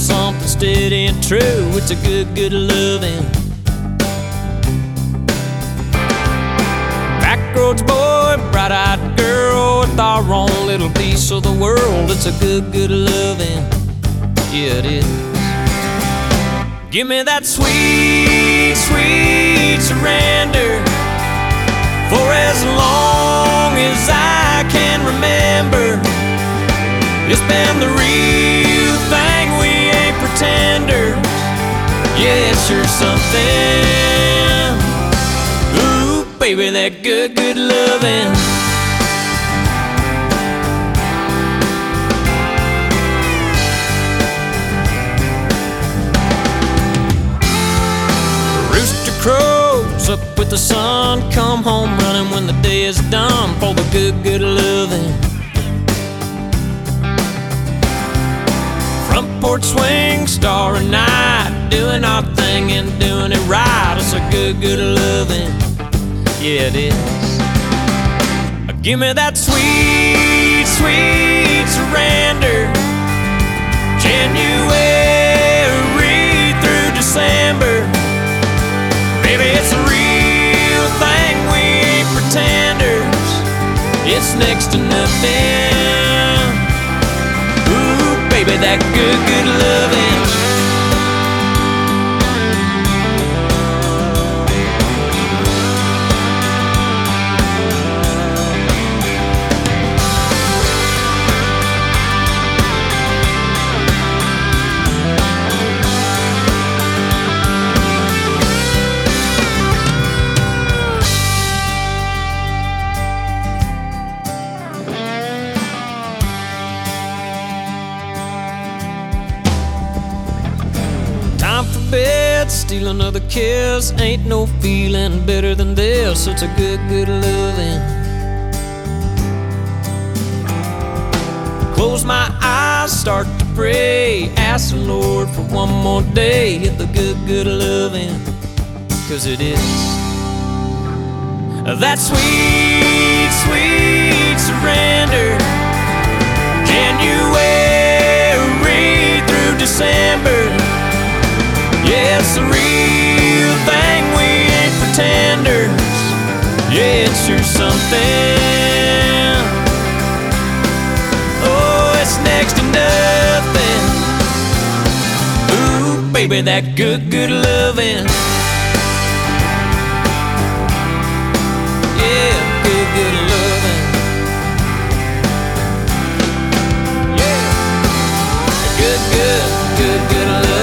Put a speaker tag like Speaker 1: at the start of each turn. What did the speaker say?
Speaker 1: something steady and true. It's a good, good loving. Backroads boy, bright-eyed girl, with our own little piece of the world. It's a good, good loving. Yeah, it is. Give me that sweet, sweet surrender for as long as I can remember. It's been the real thing, we ain't pretenders. Yeah, it's sure something. Ooh, baby, that good, good loving. Crows up with the sun, come home running when the day is done for the good, good loving. Front porch swing, starry night, doing our thing and doing it right. It's a good, good loving. Yeah, it is. Give me that sweet, sweet surrender. January through December. Baby, it's a real thing, we ain't pretenders. It's next to nothing. Ooh, baby, that good, good loving. Bed, steal another kiss. Ain't no feeling better than this. It's a good, good loving. Close my eyes, start to pray. Ask the Lord for one more day. Get the good, good loving. 'Cause it is that sweet, sweet surrender. January through December. Yeah, it's the real thing, we ain't pretenders. Yeah, it's sure something. Oh, it's next to nothing. Ooh, baby, that good, good loving. Yeah, good, good loving. Yeah, good, good, good, good loving.